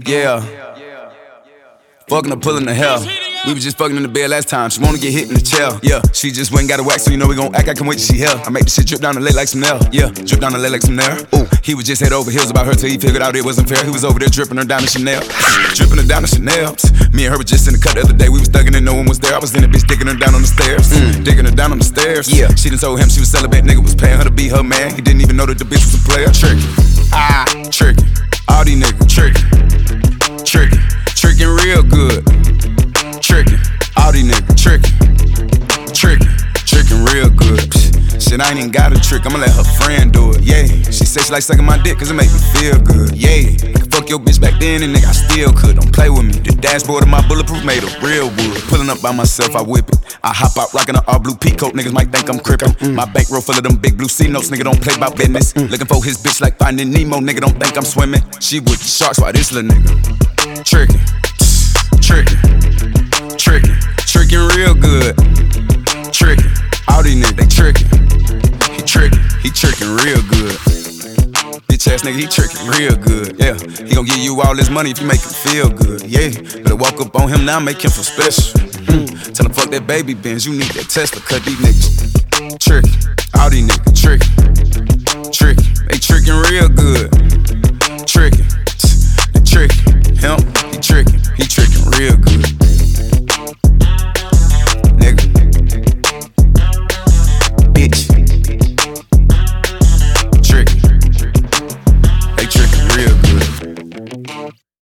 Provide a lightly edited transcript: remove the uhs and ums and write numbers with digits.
Yeah. Fucking her, pulling the hell. We was just fucking in the bed last time. She wanna get hit in the chair. Yeah, she just went and got a wax, so you know we gon' act. I can't wait till she here. I make the shit drip down the leg like some nail. Yeah, drip down the leg like some nail. Ooh, he was just head over heels about her till he figured out it wasn't fair. He was over there dripping her down to Chanel. Dripping her down to Chanel. Me and her were just in the cut the other day. We was thugging and no one was there. I was in the bitch digging her down on the stairs. Digging her down on the stairs. Yeah, she done told him she was celibate. Nigga was paying her to be her man. He didn't even know that the bitch was a player. Tricky. Tricky. All these niggas tricky. Tricky. Tricking real good. Tricking. All these niggas tricking. Tricking real good. Shit, I ain't even got a trick, I'ma let her friend do it, yeah. She say she like sucking my dick cause it make me feel good, yeah. I could fuck your bitch back then and nigga I still could, don't play with me. The dashboard of my bulletproof made of real wood. Pulling up by myself, I whip it. I hop out rocking an all blue peacoat, niggas might think I'm crippin'. My bankroll full of them big blue C notes, nigga don't play by business. Looking for his bitch like Finding Nemo, nigga don't think I'm swimming. She with the sharks, why this little nigga tricking. Tricking real good. Tricking. All these niggas, they tricking. He tricking real good. Bitch ass nigga, he tricking real good. Yeah, he gon' give you all this money if you make him feel good. Yeah, better walk up on him now, make him feel special. Tell him fuck that baby Benz, you need that Tesla. Cut these niggas tricking. All these niggas tricking. They tricking real good.